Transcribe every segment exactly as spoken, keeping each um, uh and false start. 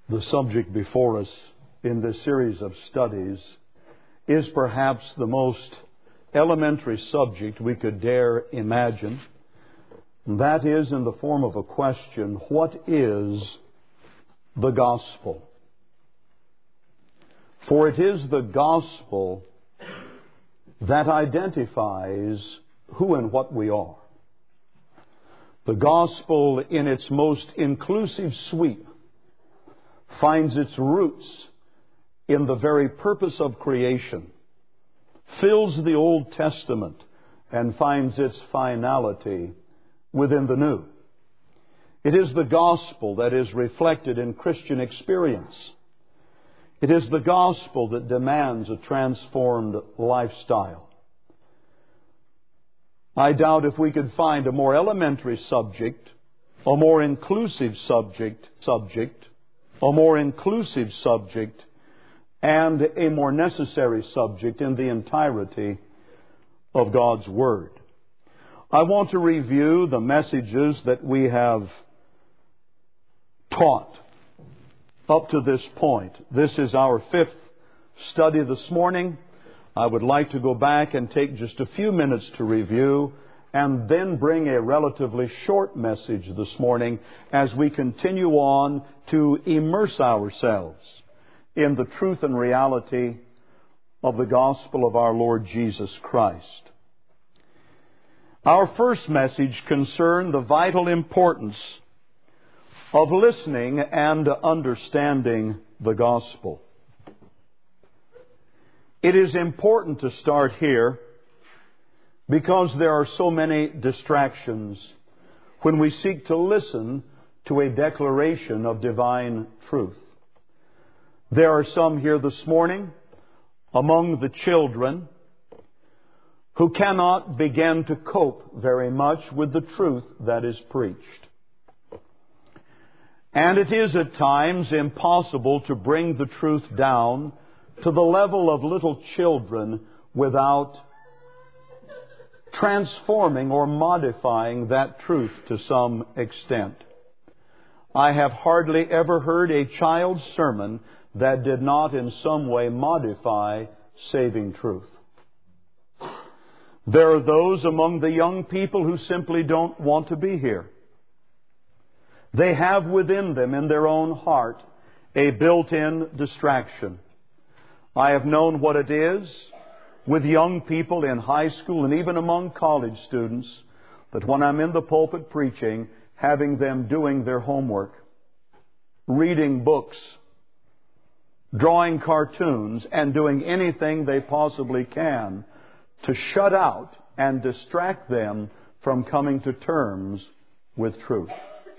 The subject before us in this series of studies is perhaps the most elementary subject we could dare imagine. That is in the form of a question: what is the gospel? For it is the gospel that identifies who and what we are. The gospel, in its most inclusive sweep, finds its roots in the very purpose of creation, fills the Old Testament, and finds its finality within the New. It is the gospel that is reflected in Christian experience. It is the gospel that demands a transformed lifestyle. I doubt if we could find a more elementary subject, a more inclusive subject, subject, a more inclusive subject, and a more necessary subject in the entirety of God's Word. I want to review the messages that we have taught up to this point. This is our fifth study this morning. I would like to go back and take just a few minutes to review and then bring a relatively short message this morning as we continue on to immerse ourselves in the truth and reality of the gospel of our Lord Jesus Christ. Our first message concerned the vital importance of listening and understanding the gospel. It is important to start here because there are so many distractions when we seek to listen to a declaration of divine truth. There are some here this morning among the children who cannot begin to cope very much with the truth that is preached. And it is at times impossible to bring the truth down to the level of little children without transforming or modifying that truth to some extent. I have hardly ever heard a child's sermon that did not in some way modify saving truth. There are those among the young people who simply don't want to be here. They have within them, in their own heart, a built-in distraction. I have known what it is with young people in high school and even among college students, that when I'm in the pulpit preaching, having them doing their homework, reading books, drawing cartoons, and doing anything they possibly can to shut out and distract them from coming to terms with truth.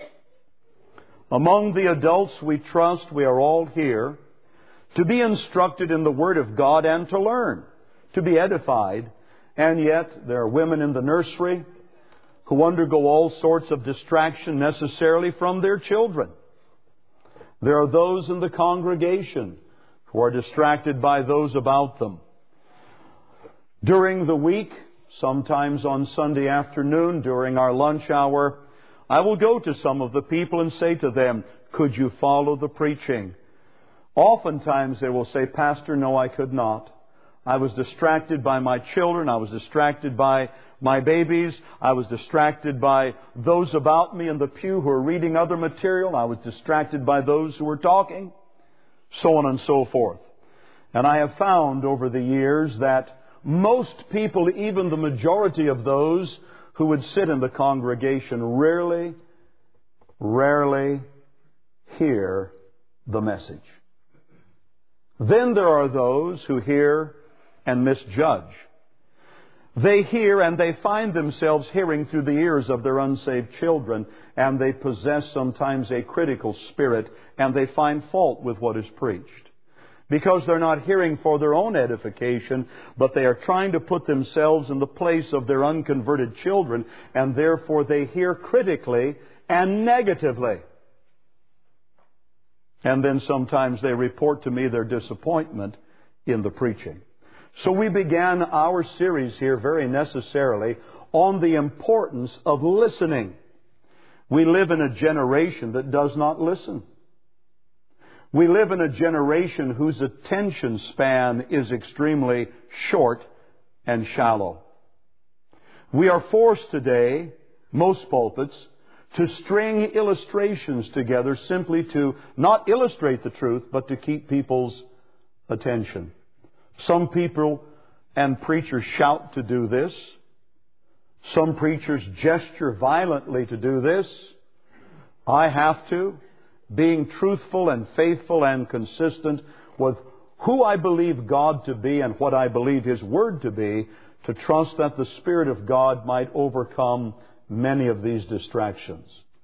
Among the adults we trust, we are all here to be instructed in the Word of God and to learn, to be edified. And yet there are women in the nursery who undergo all sorts of distraction necessarily from their children. There are those in the congregation who are distracted by those about them. During the week, sometimes on Sunday afternoon during our lunch hour, I will go to some of the people and say to them, "Could you follow the preaching?" Oftentimes they will say, "Pastor, no, I could not. I was distracted by my children. I was distracted by my babies. I was distracted by those about me in the pew who are reading other material. I was distracted by those who were talking," so on and so forth. And I have found over the years that most people, even the majority of those who would sit in the congregation, rarely, rarely hear the message. Then there are those who hear and misjudge. They hear and they find themselves hearing through the ears of their unsaved children, and they possess sometimes a critical spirit, and they find fault with what is preached. Because they're not hearing for their own edification, but they are trying to put themselves in the place of their unconverted children, and therefore they hear critically and negatively. And then sometimes they report to me their disappointment in the preaching. So we began our series here very necessarily on the importance of listening. We live in a generation that does not listen. We live in a generation whose attention span is extremely short and shallow. We are forced today, most pulpits, to string illustrations together simply to not illustrate the truth, but to keep people's attention. Some people and preachers shout to do this. Some preachers gesture violently to do this. I have to, being truthful and faithful and consistent with who I believe God to be and what I believe His Word to be, to trust that the Spirit of God might overcome many of these distractions.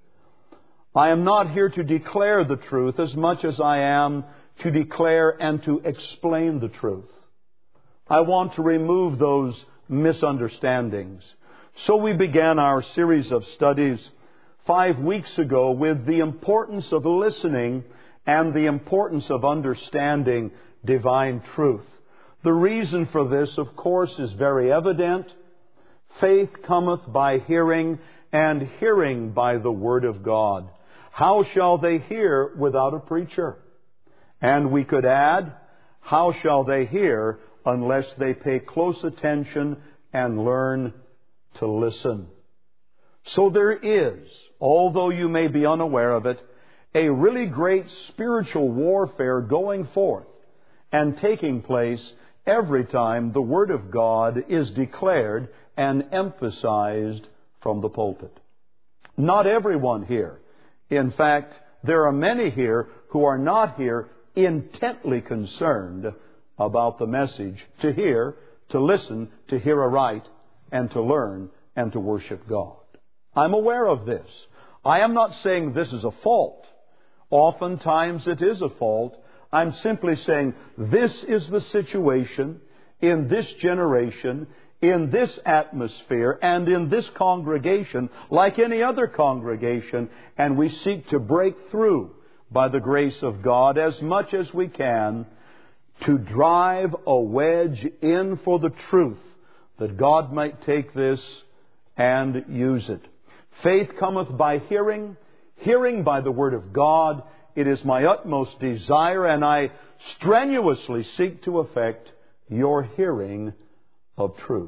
I am not here to declare the truth as much as I am to declare and to explain the truth. I want to remove those misunderstandings. So we began our series of studies five weeks ago with the importance of listening and the importance of understanding divine truth. The reason for this, of course, is very evident. Faith cometh by hearing, and hearing by the Word of God. How shall they hear without a preacher? And we could add, how shall they hear unless they pay close attention and learn to listen? So there is, although you may be unaware of it, a really great spiritual warfare going forth and taking place every time the Word of God is declared and emphasized from the pulpit. Not everyone here. In fact, there are many here who are not here intently concerned about the message, to hear, to listen, to hear aright, and to learn and to worship God. I'm aware of this. I am not saying this is a fault. Oftentimes it is a fault. I'm simply saying this is the situation in this generation, in this atmosphere, and in this congregation, like any other congregation, and we seek to break through by the grace of God as much as we can to drive a wedge in for the truth, that God might take this and use it. Faith cometh by hearing, hearing by the Word of God. It is my utmost desire, and I strenuously seek to effect your hearing of truth.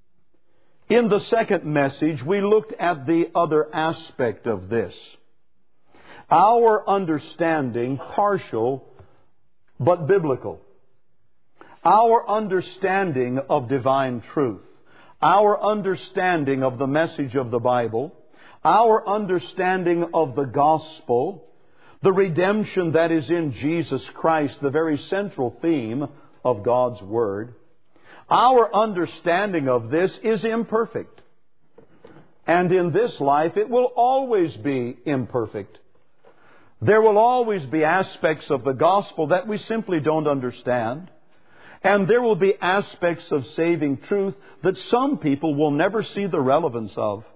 In the second message, we looked at the other aspect of this. Our understanding, partial but biblical. Our understanding of divine truth. Our understanding of the message of the Bible. Our understanding of the gospel. The redemption that is in Jesus Christ, the very central theme of God's Word. Our understanding of this is imperfect. And in this life, it will always be imperfect. There will always be aspects of the gospel that we simply don't understand. And there will be aspects of saving truth that some people will never see the relevance of.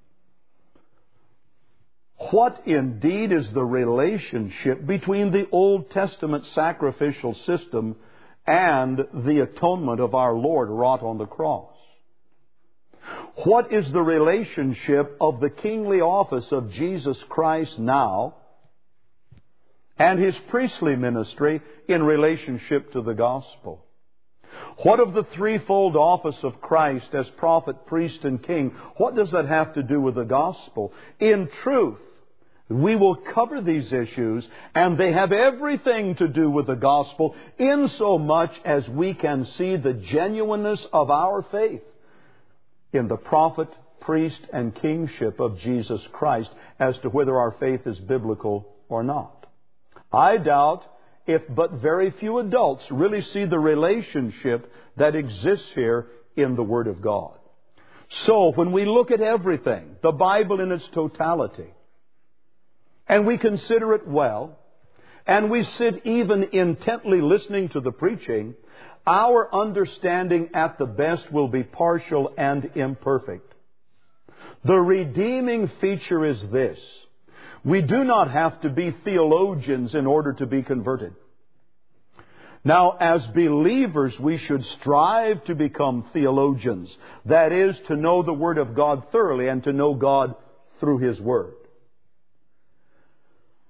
What indeed is the relationship between the Old Testament sacrificial system and the atonement of our Lord wrought on the cross? What is the relationship of the kingly office of Jesus Christ now and His priestly ministry in relationship to the gospel? What of the threefold office of Christ as prophet, priest, and king? What does that have to do with the gospel? In truth, we will cover these issues, and they have everything to do with the gospel, in so much as we can see the genuineness of our faith in the prophet, priest, and kingship of Jesus Christ as to whether our faith is biblical or not. I doubt if but very few adults really see the relationship that exists here in the Word of God. So, when we look at everything, the Bible in its totality, and we consider it well, and we sit even intently listening to the preaching, our understanding at the best will be partial and imperfect. The redeeming feature is this: we do not have to be theologians in order to be converted. Now, as believers, we should strive to become theologians. That is, to know the Word of God thoroughly and to know God through His Word.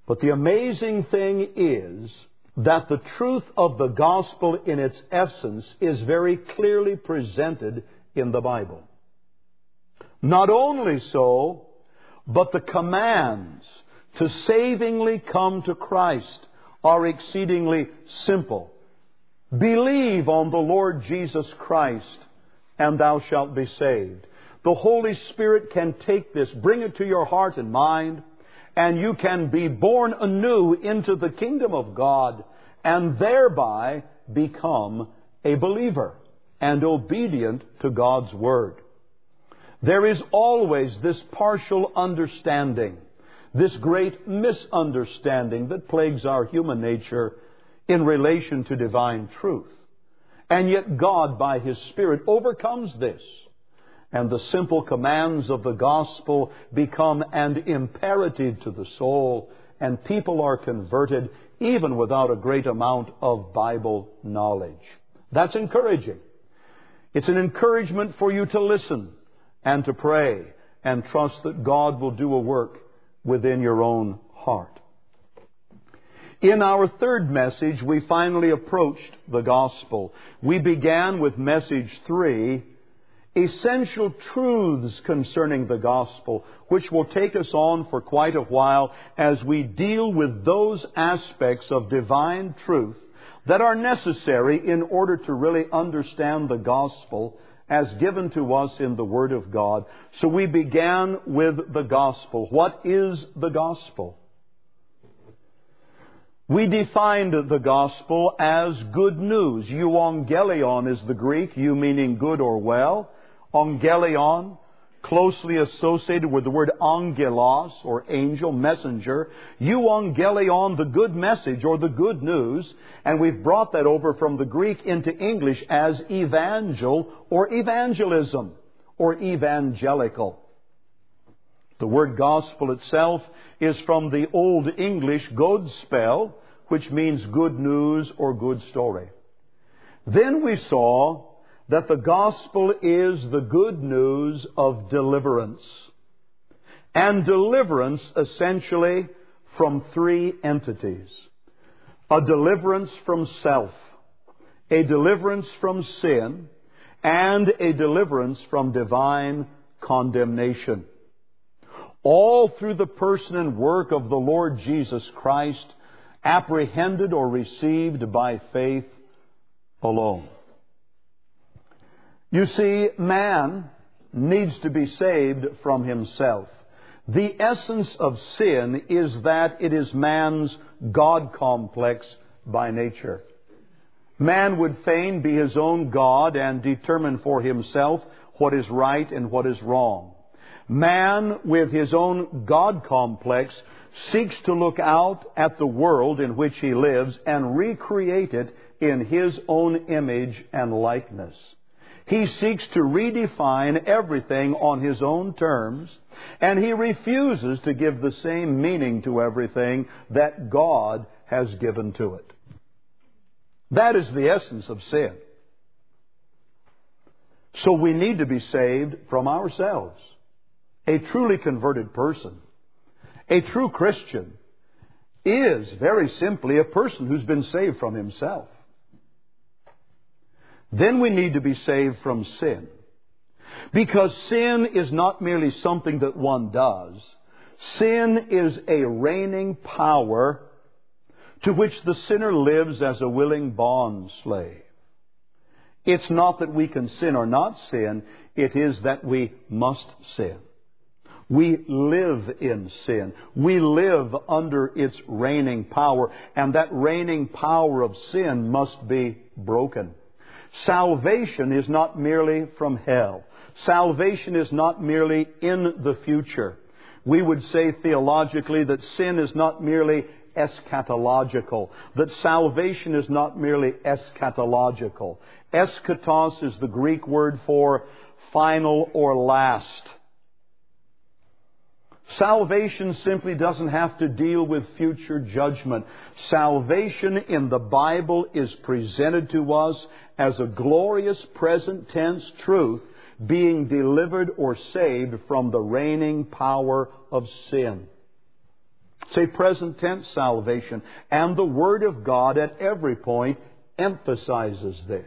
But the amazing thing is that the truth of the gospel in its essence is very clearly presented in the Bible. Not only so, but the commands to savingly come to Christ are exceedingly simple. Believe on the Lord Jesus Christ, and thou shalt be saved. The Holy Spirit can take this, bring it to your heart and mind, and you can be born anew into the kingdom of God, and thereby become a believer and obedient to God's Word. There is always this partial understanding, this great misunderstanding that plagues our human nature in relation to divine truth. And yet God, by His Spirit, overcomes this. And the simple commands of the gospel become an imperative to the soul, and people are converted even without a great amount of Bible knowledge. That's encouraging. It's an encouragement for you to listen and to pray and trust that God will do a work within your own heart. In our third message, we finally approached the gospel. We began with message three, essential truths concerning the gospel, which will take us on for quite a while as we deal with those aspects of divine truth that are necessary in order to really understand the gospel as given to us in the Word of God. So we began with the gospel. What is the gospel? We defined the gospel as good news. Euangelion is the Greek, eu meaning good or well. Angelion, closely associated with the word angelos, or angel, messenger. Euangelion, the good message or the good news. And we've brought that over from the Greek into English as evangel or evangelism or evangelical. The word gospel itself is from the Old English godspell, which means good news or good story. Then we saw that the gospel is the good news of deliverance. And deliverance essentially from three entities. A deliverance from self, a deliverance from sin, and a deliverance from divine condemnation. All through the person and work of the Lord Jesus Christ, apprehended or received by faith alone. You see, man needs to be saved from himself. The essence of sin is that it is man's God complex by nature. Man would fain be his own God and determine for himself what is right and what is wrong. Man, with his own God complex, seeks to look out at the world in which he lives and recreate it in his own image and likeness. He seeks to redefine everything on his own terms, and he refuses to give the same meaning to everything that God has given to it. That is the essence of sin. So we need to be saved from ourselves. A truly converted person, a true Christian, is very simply a person who's been saved from himself. Then we need to be saved from sin. Because sin is not merely something that one does. Sin is a reigning power to which the sinner lives as a willing bond slave. It's not that we can sin or not sin. It is that we must sin. We live in sin. We live under its reigning power. And that reigning power of sin must be broken. Salvation is not merely from hell. Salvation is not merely in the future. We would say theologically that sin is not merely eschatological. That salvation is not merely eschatological. Eschatos is the Greek word for final or last. Salvation simply doesn't have to deal with future judgment. Salvation in the Bible is presented to us as a glorious present tense truth, being delivered or saved from the reigning power of sin. Say present tense salvation. And the Word of God at every point emphasizes this.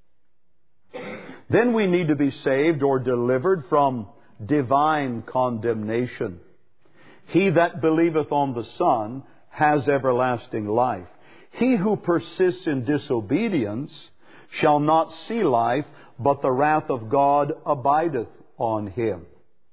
Then we need to be saved or delivered from divine condemnation. He that believeth on the Son has everlasting life. He who persists in disobedience shall not see life, but the wrath of God abideth on him.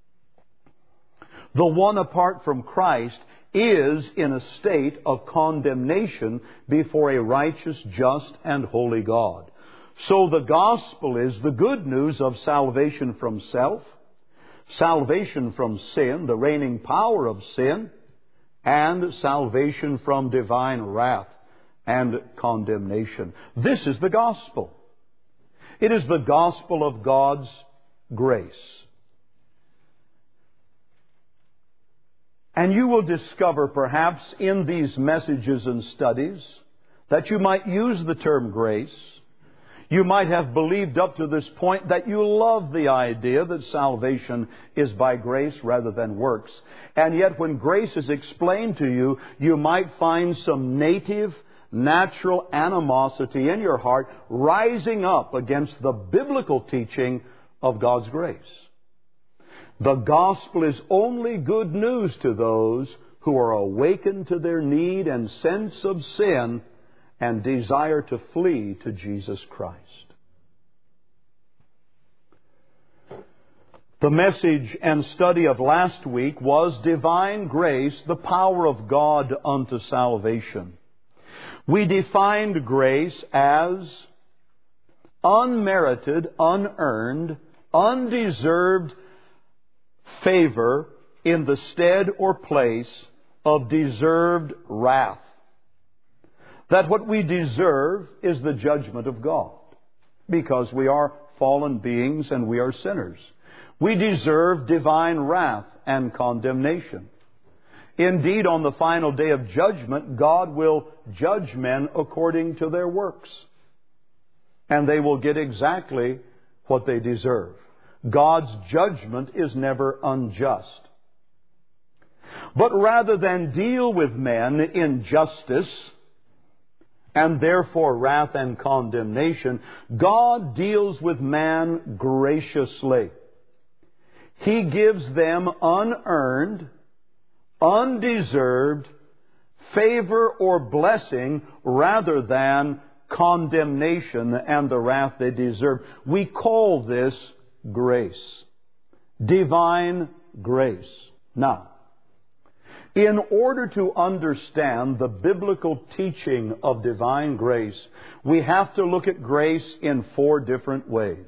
The one apart from Christ is in a state of condemnation before a righteous, just, and holy God. So the gospel is the good news of salvation from self, salvation from sin, the reigning power of sin, and salvation from divine wrath and condemnation. This is the gospel. It is the gospel of God's grace. And you will discover perhaps in these messages and studies that you might use the term grace. You might have believed up to this point that you love the idea that salvation is by grace rather than works. And yet when grace is explained to you, you might find some native, natural animosity in your heart rising up against the biblical teaching of God's grace. The gospel is only good news to those who are awakened to their need and sense of sin and desire to flee to Jesus Christ. The message and study of last week was Divine Grace, the power of God unto salvation. We defined grace as unmerited, unearned, undeserved favor in the stead or place of deserved wrath. That what we deserve is the judgment of God, because we are fallen beings and we are sinners. We deserve divine wrath and condemnation. Indeed, on the final day of judgment, God will judge men according to their works. And they will get exactly what they deserve. God's judgment is never unjust. But rather than deal with men in justice, and therefore wrath and condemnation, God deals with man graciously. He gives them unearned, undeserved favor or blessing rather than condemnation and the wrath they deserve. We call this grace. Divine grace. Now, in order to understand the biblical teaching of divine grace, we have to look at grace in four different ways.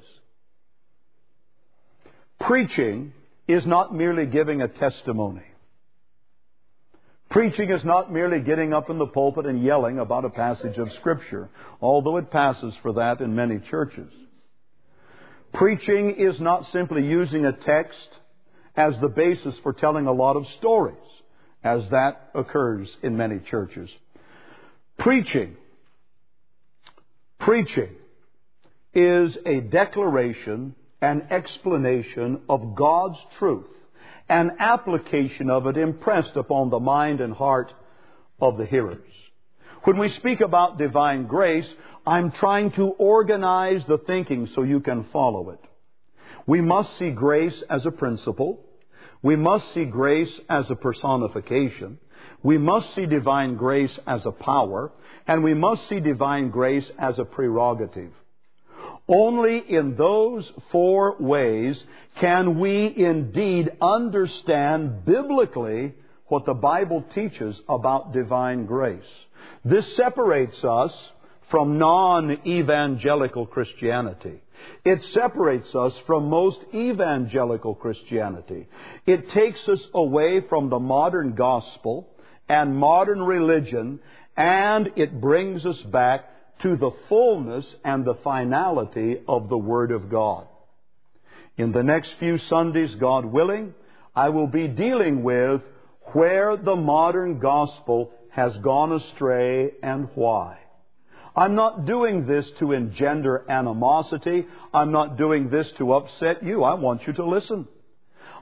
Preaching is not merely giving a testimony. Preaching is not merely getting up in the pulpit and yelling about a passage of Scripture, although it passes for that in many churches. Preaching is not simply using a text as the basis for telling a lot of stories, as that occurs in many churches. Preaching, preaching is a declaration, an explanation of God's truth, an application of it impressed upon the mind and heart of the hearers. When we speak about divine grace, I'm trying to organize the thinking so you can follow it. We must see grace as a principle. We must see grace as a personification. We must see divine grace as a power. And we must see divine grace as a prerogative. Only in those four ways can we indeed understand biblically what the Bible teaches about divine grace. This separates us from non-evangelical Christianity. It separates us from most evangelical Christianity. It takes us away from the modern gospel and modern religion, and it brings us back to the fullness and the finality of the Word of God. In the next few Sundays, God willing, I will be dealing with where the modern gospel has gone astray and why. I'm not doing this to engender animosity. I'm not doing this to upset you. I want you to listen.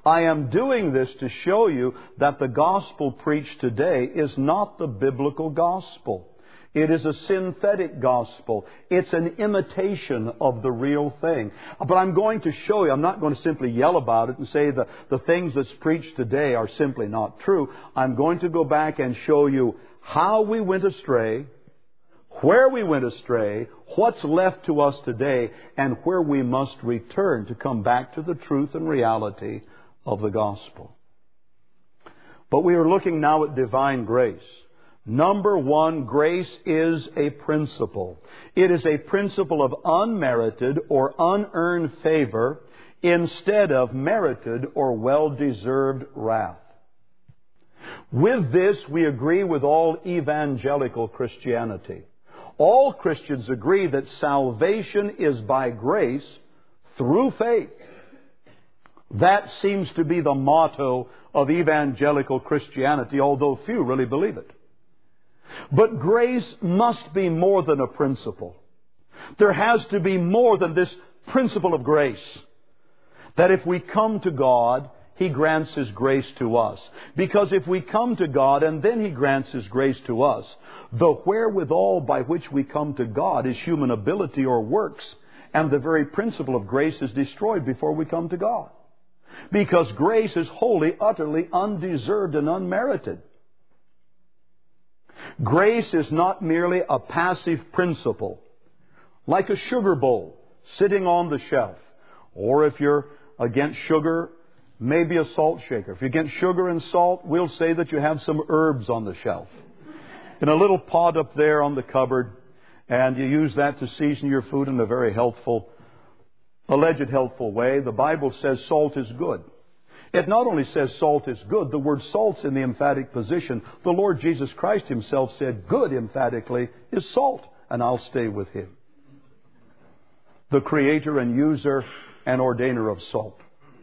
I am doing this to show you that the gospel preached today is not the biblical gospel. It is a synthetic gospel. It's an imitation of the real thing. But I'm going to show you, I'm not going to simply yell about it and say the, the things that's preached today are simply not true. I'm going to go back and show you how we went astray, where we went astray, what's left to us today, and where we must return to come back to the truth and reality of the gospel. But we are looking now at divine grace. Number one, grace is a principle. It is a principle of unmerited or unearned favor instead of merited or well-deserved wrath. With this, we agree with all evangelical Christianity. All Christians agree that salvation is by grace through faith. That seems to be the motto of evangelical Christianity, although few really believe it. But grace must be more than a principle. There has to be more than this principle of grace. That if we come to God, He grants His grace to us. Because if we come to God and then He grants His grace to us, the wherewithal by which we come to God is human ability or works. And the very principle of grace is destroyed before we come to God. Because grace is wholly, utterly undeserved and unmerited. Grace is not merely a passive principle, like a sugar bowl sitting on the shelf. Or if you're against sugar, maybe a salt shaker. If you're against sugar and salt, we'll say that you have some herbs on the shelf. In a little pot up there on the cupboard, and you use that to season your food in a very healthful, alleged healthful way. The Bible says salt is good. It not only says salt is good, the word salt's in the emphatic position. The Lord Jesus Christ Himself said good emphatically is salt, and I'll stay with Him. The creator and user and ordainer of salt.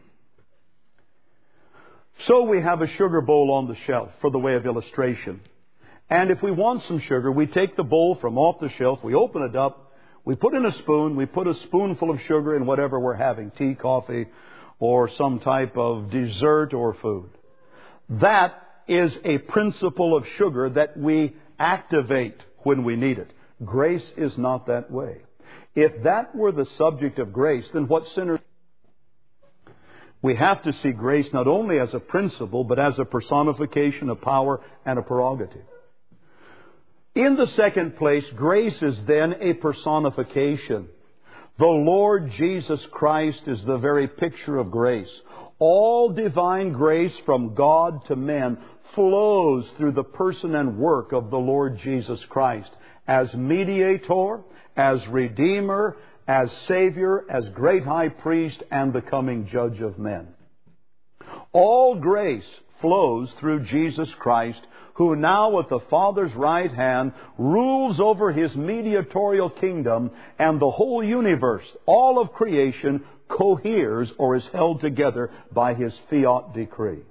So we have a sugar bowl on the shelf for the way of illustration. And if we want some sugar, we take the bowl from off the shelf, we open it up, we put in a spoon, we put a spoonful of sugar in whatever we're having, tea, coffee, or some type of dessert or food. That is a principle of sugar that we activate when we need it. Grace is not that way. If that were the subject of grace, then what sinners... We have to see grace not only as a principle, but as a personification, a power, and a prerogative. In the second place, grace is then a personification. The Lord Jesus Christ is the very picture of grace. All divine grace from God to men flows through the person and work of the Lord Jesus Christ as mediator, as redeemer, as Savior, as great high priest, and the coming judge of men. All grace flows through Jesus Christ, who now at the Father's right hand rules over His mediatorial kingdom, and the whole universe, all of creation, coheres or is held together by His fiat decree.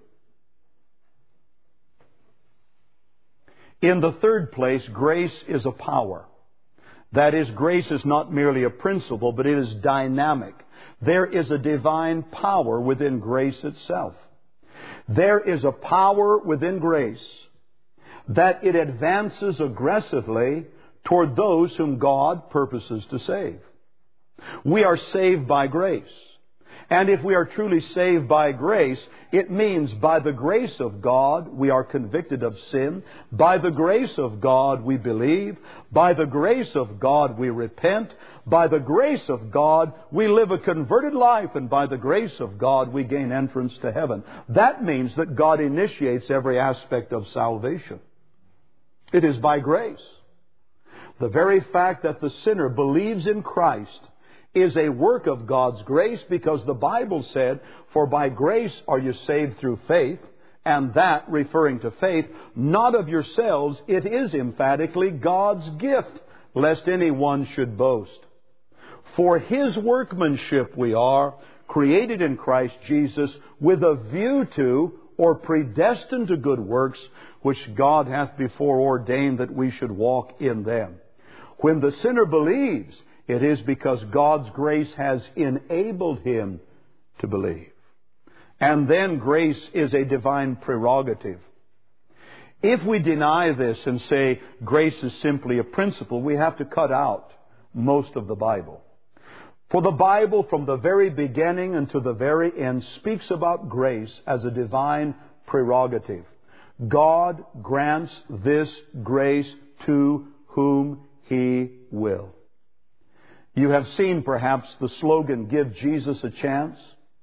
In the third place, grace is a power. That is, grace is not merely a principle, but it is dynamic. There is a divine power within grace itself. There is a power within grace that it advances aggressively toward those whom God purposes to save. We are saved by grace. And if we are truly saved by grace, it means by the grace of God we are convicted of sin. By the grace of God we believe. By the grace of God we repent. By the grace of God we live a converted life. And by the grace of God we gain entrance to heaven. That means that God initiates every aspect of salvation. It is by grace. The very fact that the sinner believes in Christ is a work of God's grace, because the Bible said, "For by grace are you saved through faith," and that, referring to faith, not of yourselves, it is emphatically God's gift, lest anyone should boast. For His workmanship we are, created in Christ Jesus, with a view to, or predestined to good works, which God hath before ordained that we should walk in them. When the sinner believes, it is because God's grace has enabled him to believe. And then grace is a divine prerogative. If we deny this and say grace is simply a principle, we have to cut out most of the Bible. For the Bible, from the very beginning and to the very end, speaks about grace as a divine prerogative. God grants this grace to whom He will. You have seen perhaps the slogan, "Give Jesus a chance."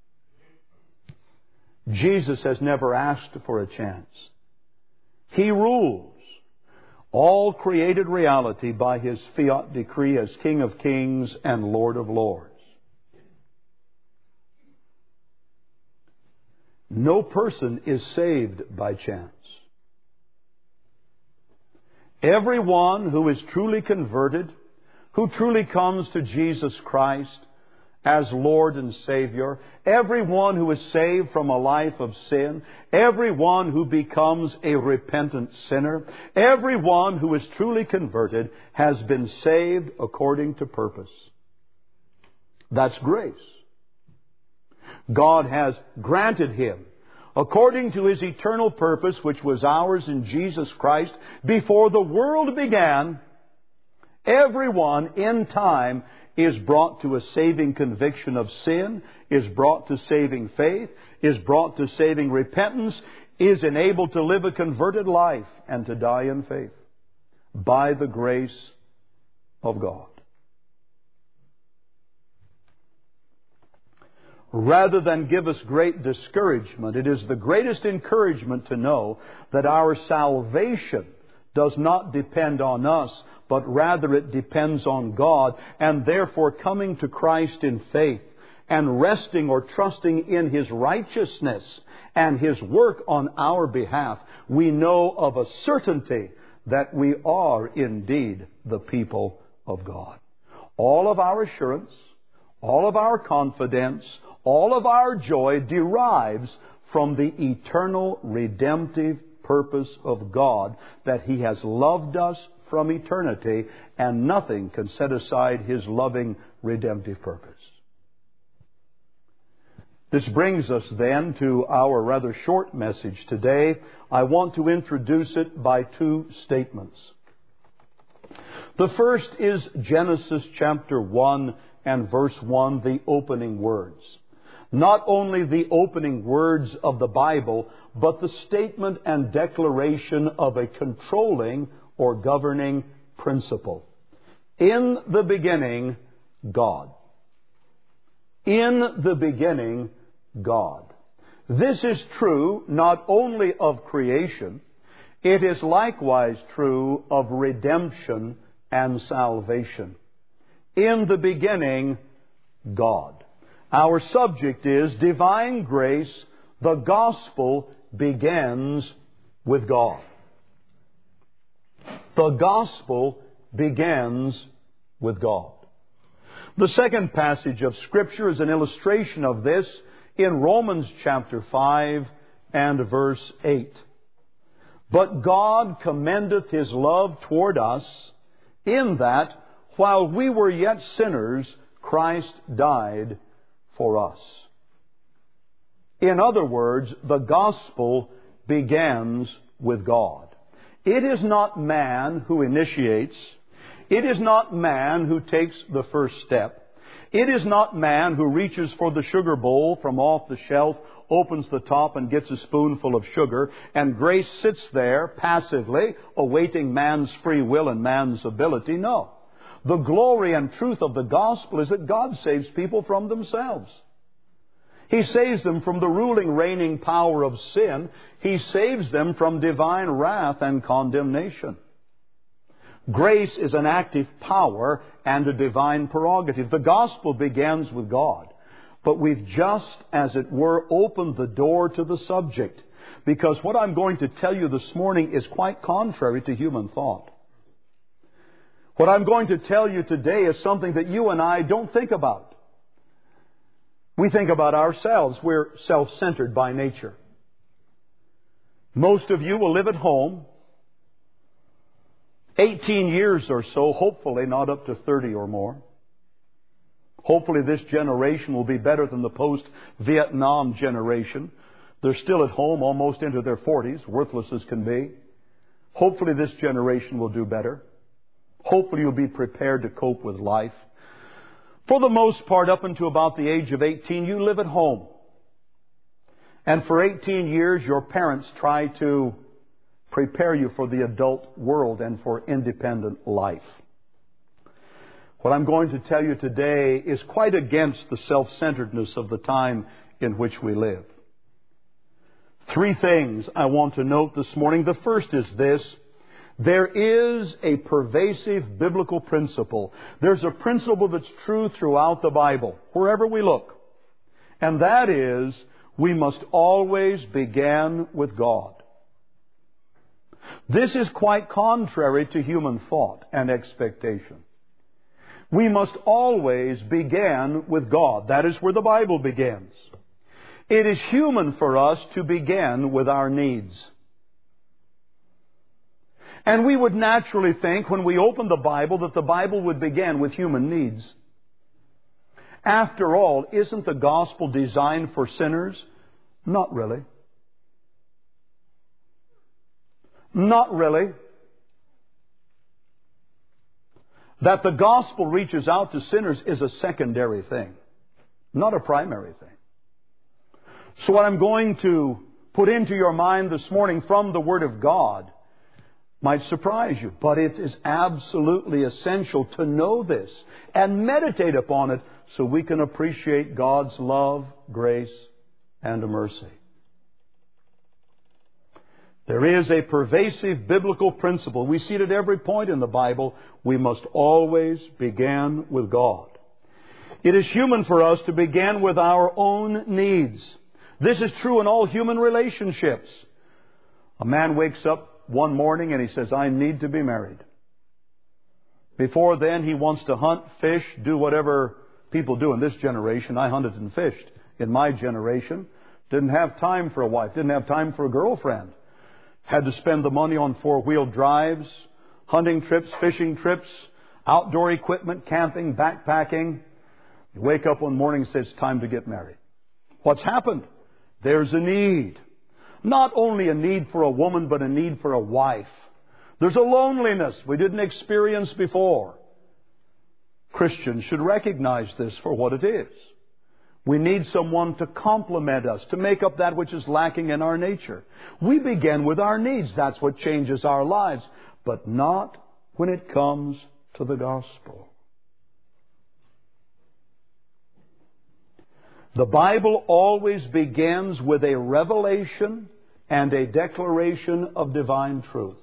Jesus has never asked for a chance. He rules all created reality by His fiat decree as King of Kings and Lord of Lords. No person is saved by chance. Everyone who is truly converted, who truly comes to Jesus Christ as Lord and Savior, everyone who is saved from a life of sin, everyone who becomes a repentant sinner, everyone who is truly converted has been saved according to purpose. That's grace. God has granted him, according to His eternal purpose, which was ours in Jesus Christ, before the world began, everyone in time is brought to a saving conviction of sin, is brought to saving faith, is brought to saving repentance, is enabled to live a converted life and to die in faith by the grace of God. Rather than give us great discouragement, it is the greatest encouragement to know that our salvation does not depend on us, but rather it depends on God, and therefore coming to Christ in faith and resting or trusting in His righteousness and His work on our behalf, we know of a certainty that we are indeed the people of God. All of our assurance, all of our confidence, all of our joy derives from the eternal redemptive purpose of God, that He has loved us from eternity, and nothing can set aside His loving redemptive purpose. This brings us then to our rather short message today. I want to introduce it by two statements. The first is Genesis chapter one and verse one, the opening words. Not only the opening words of the Bible, but the statement and declaration of a controlling or governing principle. In the beginning, God. In the beginning, God. This is true not only of creation, it is likewise true of redemption and salvation. In the beginning, God. Our subject is divine grace. The gospel begins with God. The gospel begins with God. The second passage of Scripture is an illustration of this in Romans chapter five and verse eight. But God commendeth His love toward us, in that, while we were yet sinners, Christ died for us. In other words, the gospel begins with God. It is not man who initiates. It is not man who takes the first step. It is not man who reaches for the sugar bowl from off the shelf, opens the top and gets a spoonful of sugar, and grace sits there passively, awaiting man's free will and man's ability. No. The glory and truth of the gospel is that God saves people from themselves. He saves them from the ruling, reigning power of sin. He saves them from divine wrath and condemnation. Grace is an active power and a divine prerogative. The gospel begins with God. But we've just, as it were, opened the door to the subject. Because what I'm going to tell you this morning is quite contrary to human thought. What I'm going to tell you today is something that you and I don't think about. We think about ourselves. We're self-centered by nature. Most of you will live at home eighteen years or so, hopefully not up to thirty or more. Hopefully this generation will be better than the post-Vietnam generation. They're still at home almost into their forties, worthless as can be. Hopefully this generation will do better. Hopefully you'll be prepared to cope with life. For the most part, up until about the age of eighteen, you live at home. And for eighteen years, your parents try to prepare you for the adult world and for independent life. What I'm going to tell you today is quite against the self-centeredness of the time in which we live. Three things I want to note this morning. The first is this. There is a pervasive biblical principle. There's a principle that's true throughout the Bible, wherever we look. And that is, we must always begin with God. This is quite contrary to human thought and expectation. We must always begin with God. That is where the Bible begins. It is human for us to begin with our needs. And we would naturally think when we open the Bible that the Bible would begin with human needs. After all, isn't the gospel designed for sinners? Not really. Not really. That the gospel reaches out to sinners is a secondary thing, not a primary thing. So what I'm going to put into your mind this morning from the Word of God might surprise you, but it is absolutely essential to know this and meditate upon it so we can appreciate God's love, grace, and mercy. There is a pervasive biblical principle. We see it at every point in the Bible. We must always begin with God. It is human for us to begin with our own needs. This is true in all human relationships. A man wakes up one morning and he says, I need to be married. Before then, he wants to hunt, fish, do whatever people do in this generation. I hunted and fished in my generation. Didn't have time for a wife. Didn't have time for a girlfriend. Had to spend the money on four-wheel drives, hunting trips, fishing trips, outdoor equipment, camping, backpacking. You wake up one morning and say, it's time to get married. What's happened? There's a need. Not only a need for a woman, but a need for a wife. There's a loneliness we didn't experience before. Christians should recognize this for what it is. We need someone to complement us, to make up that which is lacking in our nature. We begin with our needs. That's what changes our lives. But not when it comes to the gospel. The Bible always begins with a revelation and a declaration of divine truth.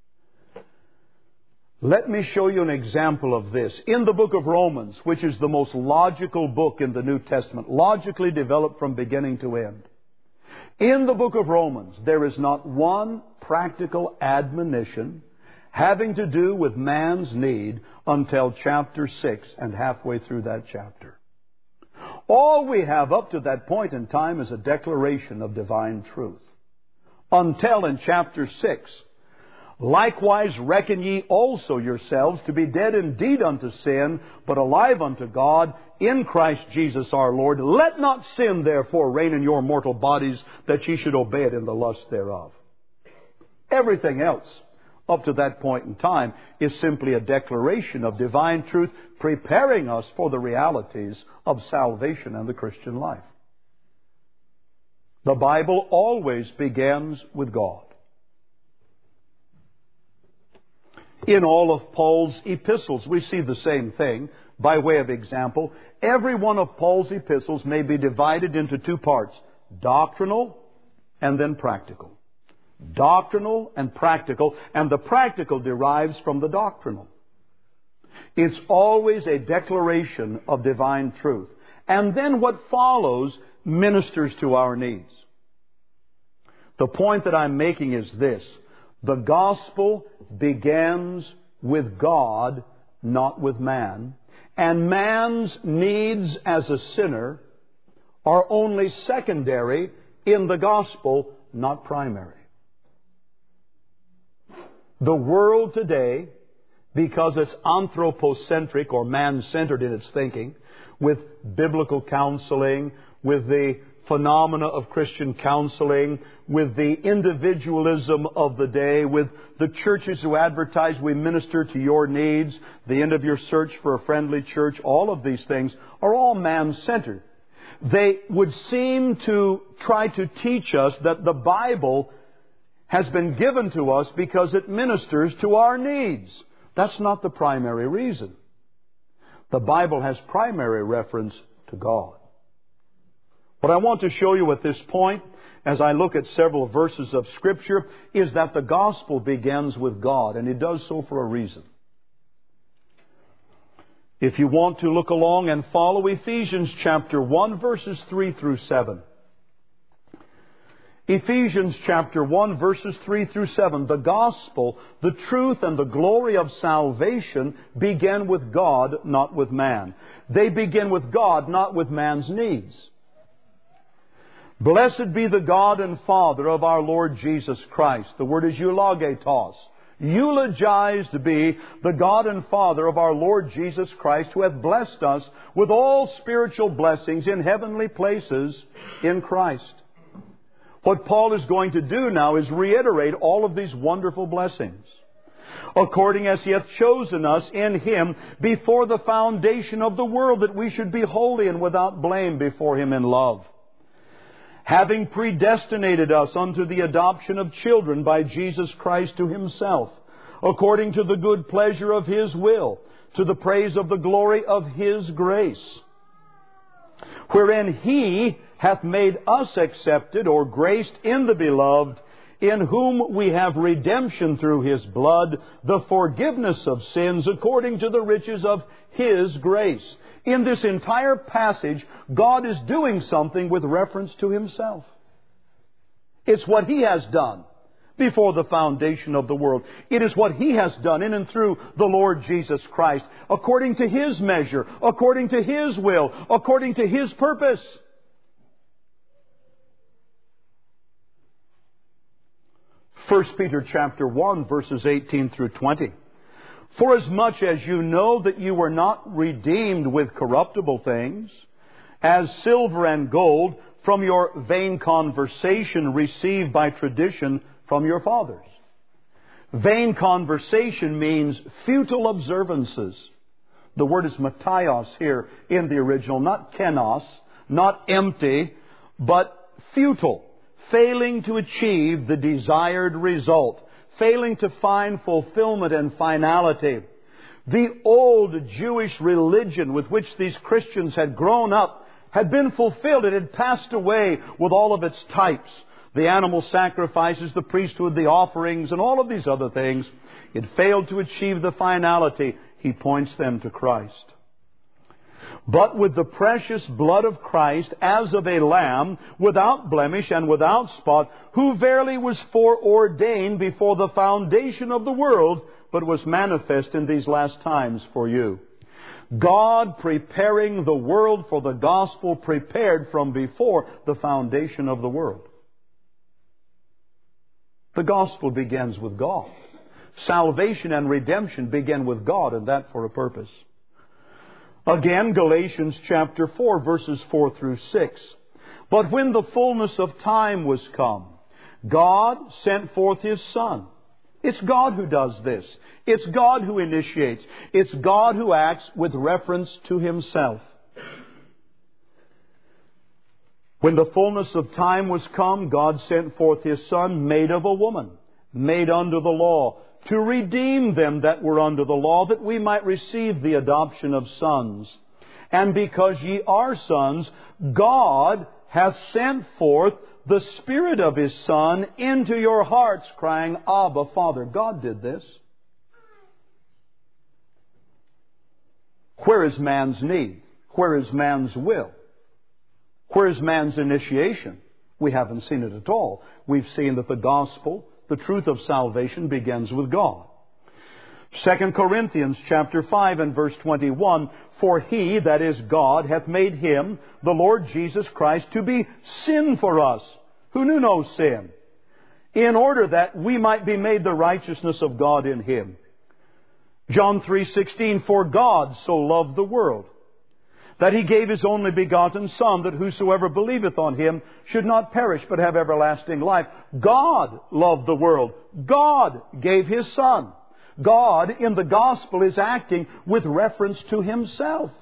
Let me show you an example of this. In the book of Romans, which is the most logical book in the New Testament, logically developed from beginning to end. In the book of Romans, there is not one practical admonition having to do with man's need until chapter six and halfway through that chapter. All we have up to that point in time is a declaration of divine truth. Until in chapter six, likewise reckon ye also yourselves to be dead indeed unto sin, but alive unto God in Christ Jesus our Lord. Let not sin therefore reign in your mortal bodies, that ye should obey it in the lust thereof. Everything else up to that point in time is simply a declaration of divine truth, preparing us for the realities of salvation and the Christian life. The Bible always begins with God. In all of Paul's epistles, we see the same thing. By way of example, every one of Paul's epistles may be divided into two parts, doctrinal and then practical. Doctrinal and practical, and the practical derives from the doctrinal. It's always a declaration of divine truth. And then what follows ministers to our needs. The point that I'm making is this. The gospel begins with God, not with man. And man's needs as a sinner are only secondary in the gospel, not primary. The world today because it's anthropocentric or man-centered in its thinking, with biblical counseling, with the phenomena of Christian counseling, with the individualism of the day, with the churches who advertise we minister to your needs, the end of your search for a friendly church. All of these things are all man-centered. They would seem to try to teach us that the Bible has been given to us because it ministers to our needs. That's not the primary reason. The Bible has primary reference to God. What I want to show you at this point, as I look at several verses of Scripture, is that the gospel begins with God, and it does so for a reason. If you want to look along and follow Ephesians chapter one, verses three through seven. Ephesians chapter one, verses three through seven. The gospel, the truth and the glory of salvation begin with God, not with man. They begin with God, not with man's needs. Blessed be the God and Father of our Lord Jesus Christ. The word is eulogetos. Eulogized be the God and Father of our Lord Jesus Christ, who hath blessed us with all spiritual blessings in heavenly places in Christ. What Paul is going to do now is reiterate all of these wonderful blessings. According as He hath chosen us in Him before the foundation of the world, that we should be holy and without blame before Him in love. Having predestinated us unto the adoption of children by Jesus Christ to Himself, according to the good pleasure of His will, to the praise of the glory of His grace, wherein He hath made us accepted or graced in the Beloved, in whom we have redemption through His blood, the forgiveness of sins according to the riches of His grace. In this entire passage, God is doing something with reference to Himself. It's what He has done before the foundation of the world. It is what He has done in and through the Lord Jesus Christ, according to His measure, according to His will, according to His purpose. First Peter chapter one, verses eighteen through twenty. Forasmuch as you know that you were not redeemed with corruptible things, as silver and gold, from your vain conversation received by tradition from your fathers. Vain conversation means futile observances. The word is mataios here in the original, not kenos, not empty, but futile, failing to achieve the desired result, failing to find fulfillment and finality. The old Jewish religion with which these Christians had grown up had been fulfilled. It had passed away with all of its types. The animal sacrifices, the priesthood, the offerings, and all of these other things. It failed to achieve the finality. He points them to Christ. But with the precious blood of Christ, as of a lamb, without blemish and without spot, who verily was foreordained before the foundation of the world, but was manifest in these last times for you. God preparing the world for the gospel, prepared from before the foundation of the world. The gospel begins with God. Salvation and redemption begin with God, and that for a purpose. Again, Galatians chapter four, verses four through six. But when the fullness of time was come, God sent forth His Son. It's God who does this. It's God who initiates. It's God who acts with reference to Himself. When the fullness of time was come, God sent forth His Son, made of a woman, made under the law, to redeem them that were under the law, that we might receive the adoption of sons. And because ye are sons, God hath sent forth the Spirit of His Son into your hearts, crying, Abba, Father. God did this. Where is man's need? Where is man's will? Where is man's initiation? We haven't seen it at all. We've seen that the gospel, the truth of salvation, begins with God. Second Corinthians chapter five and verse twenty-one, for He, that is God, hath made Him, the Lord Jesus Christ, to be sin for us, who knew no sin, in order that we might be made the righteousness of God in Him. John three sixteen, for God so loved the world, that He gave His only begotten Son, that whosoever believeth on Him should not perish, but have everlasting life. God loved the world. God gave His Son. God, in the gospel, is acting with reference to Himself.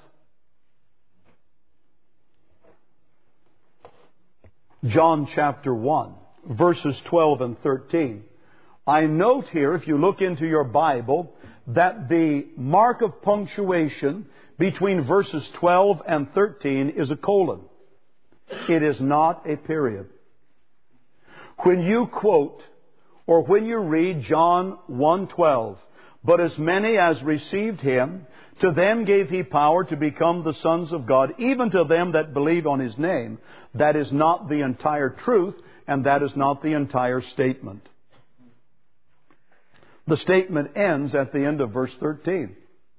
John chapter one, verses twelve and thirteen. I note here, if you look into your Bible, that the mark of punctuation between verses twelve and thirteen is a colon. It is not a period. When you quote or when you read John one twelve, but as many as received Him, to them gave He power to become the sons of God, even to them that believe on His name, that is not the entire truth, and that is not the entire statement. The statement ends at the end of verse thirteen.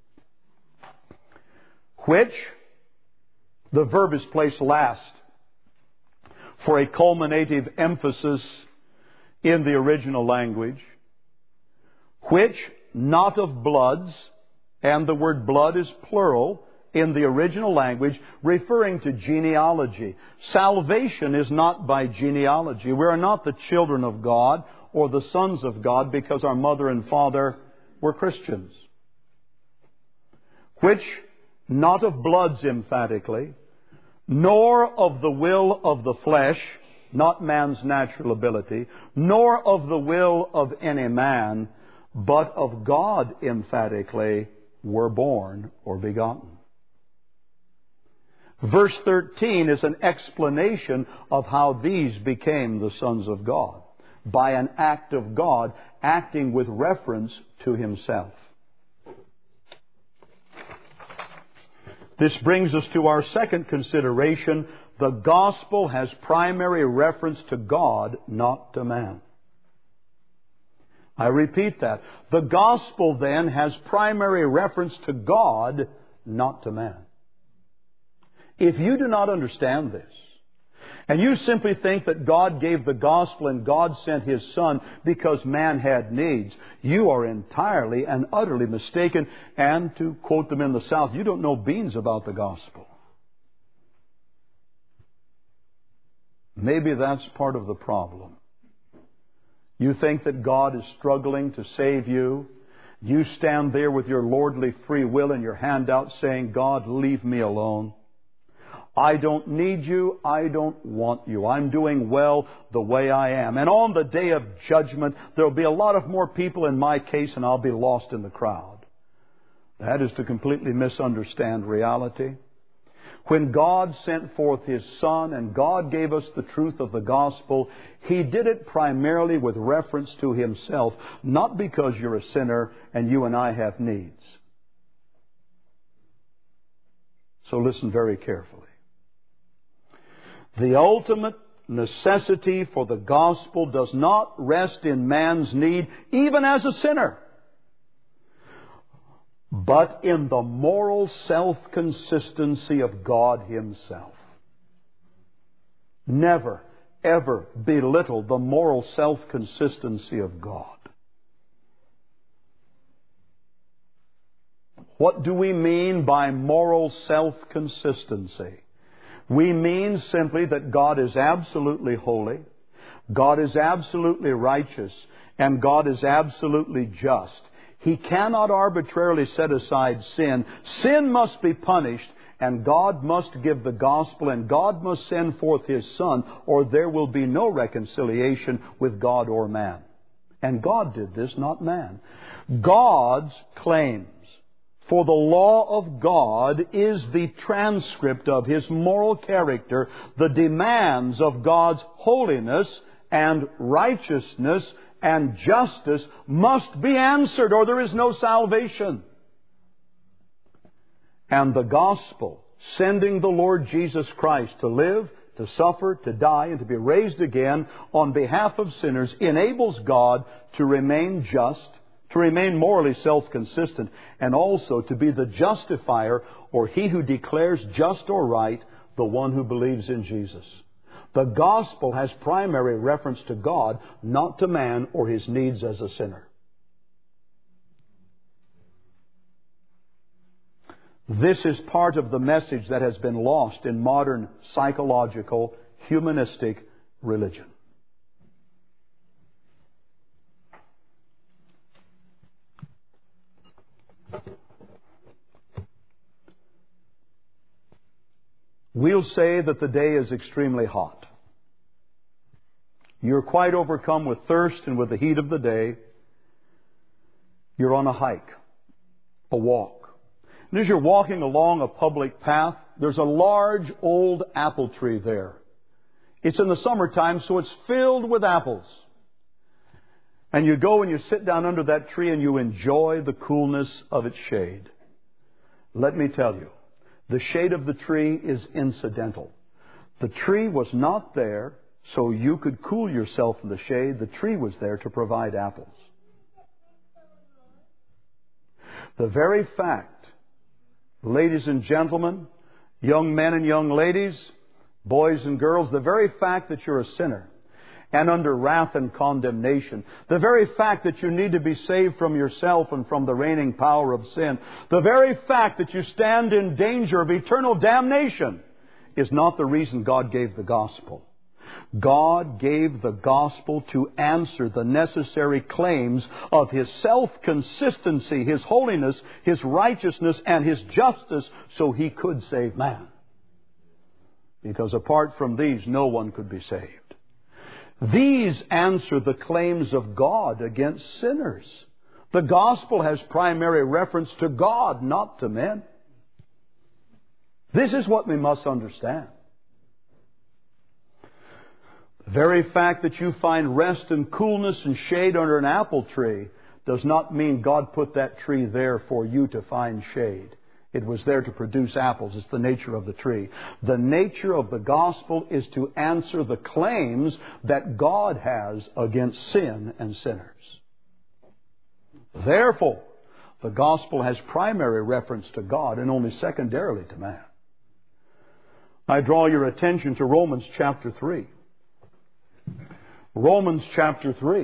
Which, the verb is placed last for a culminative emphasis in the original language. Which, not of bloods, and the word blood is plural in the original language, referring to genealogy. Salvation is not by genealogy. We are not the children of God or the sons of God because our mother and father were Christians. Which, not of bloods emphatically, nor of the will of the flesh, not man's natural ability, nor of the will of any man, but of God emphatically, were born or begotten. Verse thirteen is an explanation of how these became the sons of God, by an act of God acting with reference to Himself. This brings us to our second consideration. The gospel has primary reference to God, not to man. I repeat that. The gospel then has primary reference to God, not to man. If you do not understand this, and you simply think that God gave the gospel and God sent His Son because man had needs, you are entirely and utterly mistaken. And to quote them in the South, you don't know beans about the gospel. Maybe that's part of the problem. You think that God is struggling to save you. You stand there with your lordly free will and your hand out saying, God, leave me alone. I don't need you. I don't want you. I'm doing well the way I am. And on the day of judgment, there will be a lot of more people in my case and I'll be lost in the crowd. That is to completely misunderstand reality. When God sent forth His Son and God gave us the truth of the gospel, He did it primarily with reference to Himself, not because you're a sinner and you and I have needs. So listen very carefully. The ultimate necessity for the gospel does not rest in man's need, even as a sinner, but in the moral self-consistency of God Himself. Never, ever belittle the moral self-consistency of God. What do we mean by moral self-consistency? We mean simply that God is absolutely holy, God is absolutely righteous, and God is absolutely just. He cannot arbitrarily set aside sin. Sin must be punished, and God must give the gospel, and God must send forth His Son, or there will be no reconciliation with God or man. And God did this, not man. God's claims for the law of God is the transcript of His moral character. The demands of God's holiness and righteousness and justice must be answered, or there is no salvation. And the gospel, sending the Lord Jesus Christ to live, to suffer, to die, and to be raised again on behalf of sinners, enables God to remain just, to remain morally self-consistent, and also to be the justifier, or He who declares just or right, the one who believes in Jesus. The gospel has primary reference to God, not to man or his needs as a sinner. This is part of the message that has been lost in modern psychological, humanistic religion. We'll say that the day is extremely hot. You're quite overcome with thirst and with the heat of the day. You're on a hike, a walk. And as you're walking along a public path, there's a large old apple tree there. It's in the summertime, so it's filled with apples. And you go and you sit down under that tree and you enjoy the coolness of its shade. Let me tell you, the shade of the tree is incidental. The tree was not there so you could cool yourself in the shade. The tree was there to provide apples. The very fact, ladies and gentlemen, young men and young ladies, boys and girls, the very fact that you're a sinner and under wrath and condemnation, the very fact that you need to be saved from yourself and from the reigning power of sin, the very fact that you stand in danger of eternal damnation is not the reason God gave the gospel. God gave the gospel to answer the necessary claims of His self-consistency, His holiness, His righteousness, and His justice so He could save man. Because apart from these, no one could be saved. These answer the claims of God against sinners. The gospel has primary reference to God, not to men. This is what we must understand. The very fact that you find rest and coolness and shade under an apple tree does not mean God put that tree there for you to find shade. It was there to produce apples. It's the nature of the tree. The nature of the gospel is to answer the claims that God has against sin and sinners. Therefore, the gospel has primary reference to God and only secondarily to man. I draw your attention to Romans chapter three. Romans chapter three.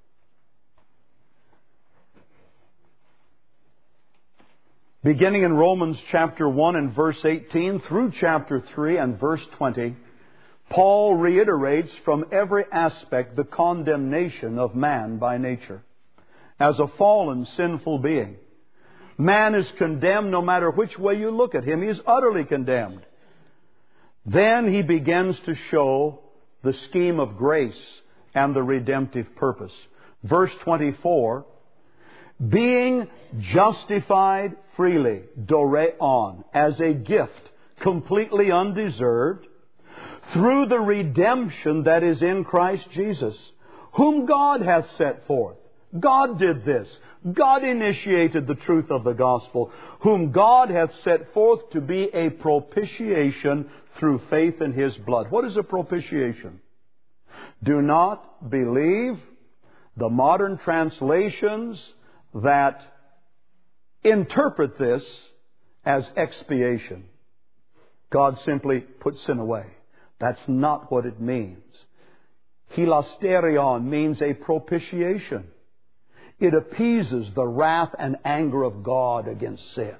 Beginning in Romans chapter one and verse eighteen through chapter three and verse twenty, Paul reiterates from every aspect the condemnation of man by nature. As a fallen, sinful being, man is condemned no matter which way you look at him. He is utterly condemned. Then he begins to show the scheme of grace and the redemptive purpose. Verse twenty-four, being justified freely, doreon, as a gift, completely undeserved, through the redemption that is in Christ Jesus, whom God hath set forth. God did this. God initiated the truth of the gospel, whom God hath set forth to be a propitiation through faith in His blood. What is a propitiation? Do not believe the modern translations that interpret this as expiation. God simply put sin away. That's not what it means. Hilasterion means a propitiation. It appeases the wrath and anger of God against sin.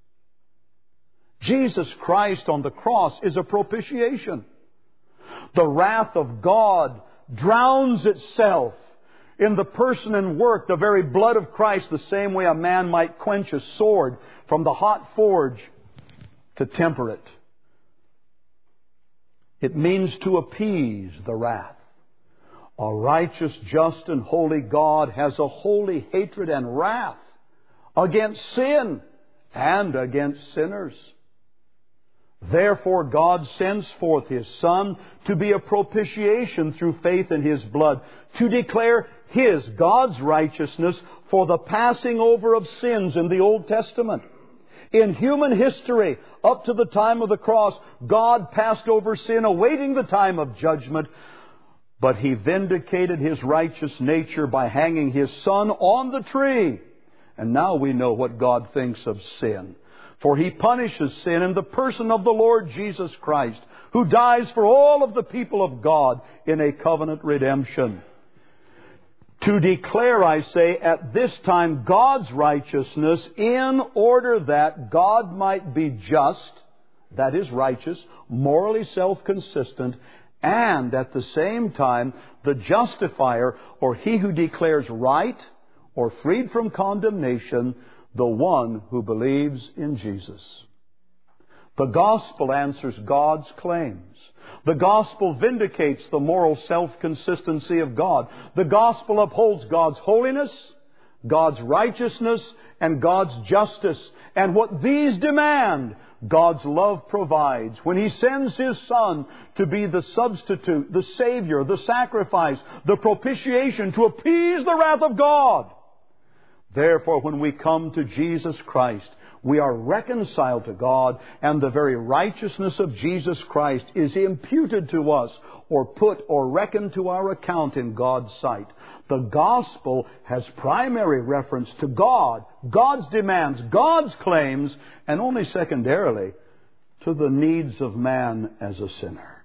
Jesus Christ on the cross is a propitiation. The wrath of God drowns itself in the person and work, the very blood of Christ, the same way a man might quench a sword from the hot forge to temper it. It means to appease the wrath. A righteous, just, and holy God has a holy hatred and wrath against sin and against sinners. Therefore, God sends forth His Son to be a propitiation through faith in His blood, to declare His, God's righteousness for the passing over of sins in the Old Testament. In human history, up to the time of the cross, God passed over sin, awaiting the time of judgment. But He vindicated His righteous nature by hanging His Son on the tree. And now we know what God thinks of sin. For He punishes sin in the person of the Lord Jesus Christ, who dies for all of the people of God in a covenant redemption. To declare, I say, at this time God's righteousness, in order that God might be just, that is righteous, morally self-consistent, and at the same time the justifier, or he who declares right or freed from condemnation, the one who believes in Jesus. The gospel answers God's claims. The gospel vindicates the moral self-consistency of God. The gospel upholds God's holiness, God's righteousness, and God's justice. And what these demand, God's love provides. When He sends His Son to be the substitute, the Savior, the sacrifice, the propitiation to appease the wrath of God. Therefore, when we come to Jesus Christ, we are reconciled to God, and the very righteousness of Jesus Christ is imputed to us, or put or reckoned to our account in God's sight. The gospel has primary reference to God, God's demands, God's claims, and only secondarily to the needs of man as a sinner.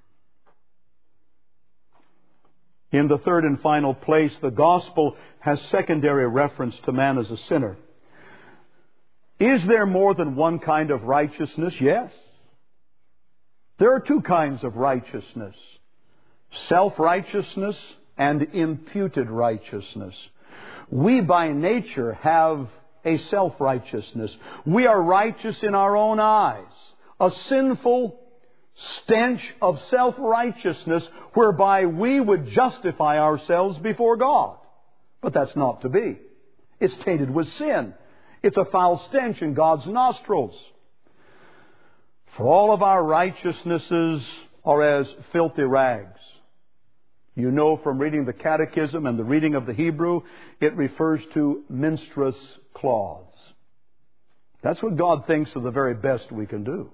In the third and final place, the gospel has secondary reference to man as a sinner. Is there more than one kind of righteousness? Yes. There are two kinds of righteousness: self-righteousness and imputed righteousness. We by nature have a self-righteousness. We are righteous in our own eyes. A sinful stench of self-righteousness whereby we would justify ourselves before God. But that's not to be. It's tainted with sin. It's a foul stench in God's nostrils. For all of our righteousnesses are as filthy rags. You know from reading the Catechism and the reading of the Hebrew, it refers to menstruous cloths. That's what God thinks of the very best we can do.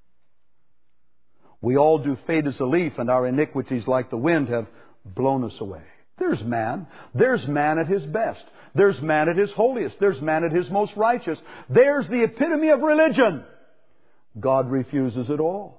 We all do fade as a leaf, and our iniquities like the wind have blown us away. There's man. There's man at his best. There's man at his holiest. There's man at his most righteous. There's the epitome of religion. God refuses it all.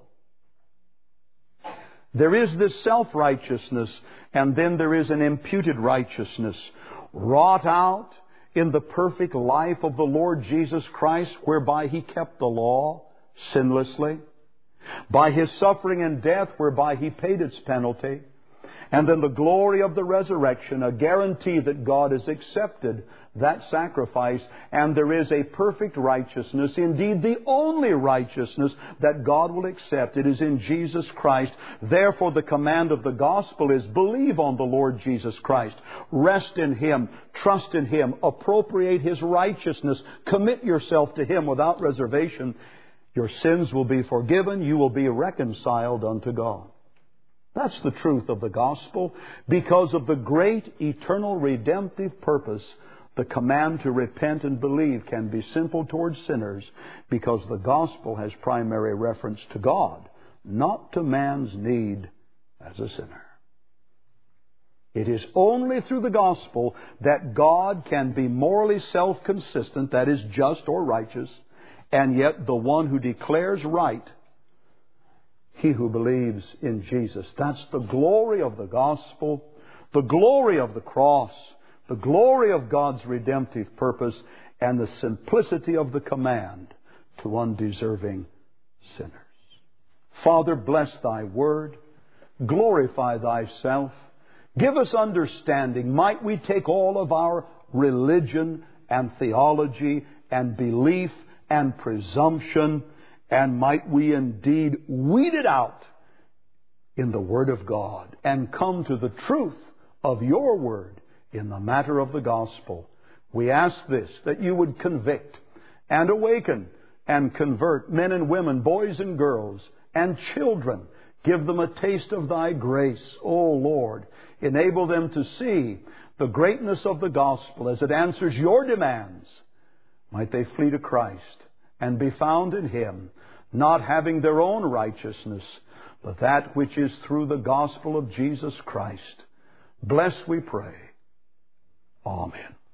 There is this self-righteousness, and then there is an imputed righteousness wrought out in the perfect life of the Lord Jesus Christ, whereby He kept the law sinlessly, by His suffering and death, whereby He paid its penalty, and then the glory of the resurrection, a guarantee that God has accepted that sacrifice, and there is a perfect righteousness, indeed the only righteousness that God will accept. It is in Jesus Christ. Therefore, the command of the gospel is believe on the Lord Jesus Christ. Rest in Him. Trust in Him. Appropriate His righteousness. Commit yourself to Him without reservation. Your sins will be forgiven. You will be reconciled unto God. That's the truth of the gospel. Because of the great eternal redemptive purpose, the command to repent and believe can be simple towards sinners, because the gospel has primary reference to God, not to man's need as a sinner. It is only through the gospel that God can be morally self-consistent, that is, just or righteous, and yet the one who declares right, he who believes in Jesus. That's the glory of the gospel, the glory of the cross, the glory of God's redemptive purpose, and the simplicity of the command to undeserving sinners. Father, bless Thy word. Glorify Thyself. Give us understanding. Might we take all of our religion and theology and belief and presumption, and might we indeed weed it out in the Word of God and come to the truth of Your Word in the matter of the gospel. We ask this, that You would convict and awaken and convert men and women, boys and girls, and children. Give them a taste of Thy grace, O Lord. Enable them to see the greatness of the gospel as it answers Your demands. Might they flee to Christ and be found in Him, not having their own righteousness, but that which is through the gospel of Jesus Christ. Bless, we pray. Amen.